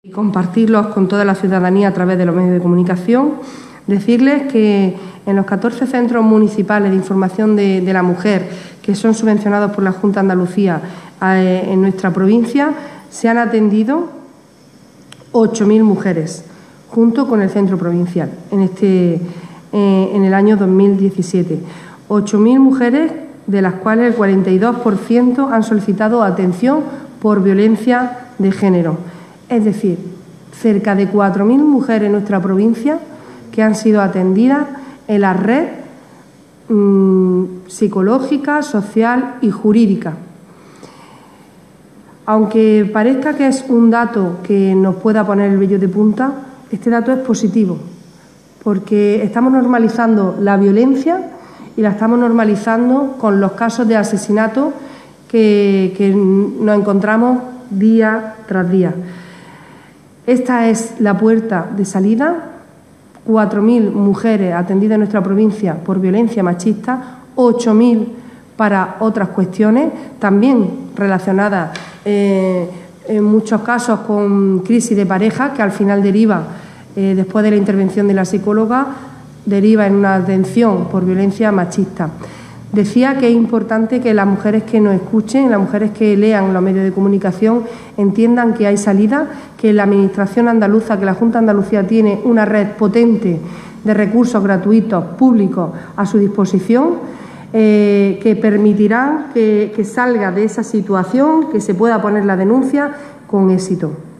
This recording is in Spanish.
Y compartirlos con toda la ciudadanía a través de los medios de comunicación. Decirles que en los 14 centros municipales de información de la mujer que son subvencionados por la Junta de Andalucía en nuestra provincia se han atendido 8.000 mujeres junto con el centro provincial en el año 2017. 8.000 mujeres, de las cuales el 42% han solicitado atención por violencia de género. Es decir, cerca de 4.000 mujeres en nuestra provincia que han sido atendidas en la red psicológica, social y jurídica. Aunque parezca que es un dato que nos pueda poner el vello de punta, este dato es positivo, porque estamos normalizando la violencia y la estamos normalizando con los casos de asesinato que nos encontramos día tras día. Esta es la puerta de salida. 4.000 mujeres atendidas en nuestra provincia por violencia machista, 8.000 para otras cuestiones, también relacionadas en muchos casos con crisis de pareja, que al final deriva, después de la intervención de la psicóloga, deriva en una atención por violencia machista. Decía que es importante que las mujeres que nos escuchen, las mujeres que lean los medios de comunicación, entiendan que hay salida, que la Administración andaluza, que la Junta de Andalucía tiene una red potente de recursos gratuitos públicos a su disposición, que permitirán que salga de esa situación, que se pueda poner la denuncia con éxito.